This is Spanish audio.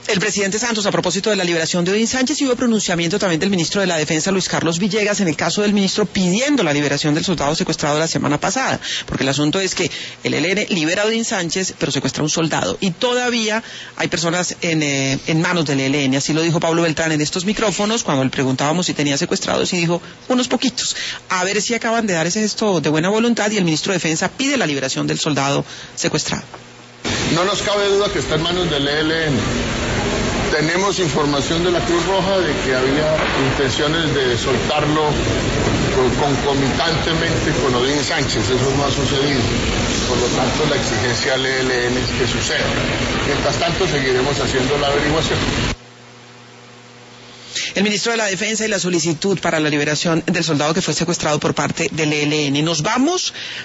El presidente Santos, a propósito de la liberación de Odín Sánchez, y hubo pronunciamiento también del ministro de la Defensa, Luis Carlos Villegas, en el caso del ministro pidiendo la liberación del soldado secuestrado la semana pasada, porque el asunto es que el ELN libera a Odín Sánchez, pero secuestra a un soldado, y todavía hay personas en manos del ELN, así lo dijo Pablo Beltrán en estos micrófonos, cuando le preguntábamos si tenía secuestrados, y dijo, unos poquitos. A ver si acaban de dar ese gesto de buena voluntad, y el ministro de Defensa pide la liberación del soldado secuestrado. No nos cabe duda que está en manos del ELN. Tenemos información de la Cruz Roja de que había intenciones de soltarlo concomitantemente con Odín Sánchez. Eso no ha sucedido. Por lo tanto, la exigencia al ELN es que suceda. Mientras tanto, seguiremos haciendo la averiguación. El ministro de la Defensa y la solicitud para la liberación del soldado que fue secuestrado por parte del ELN. Nos vamos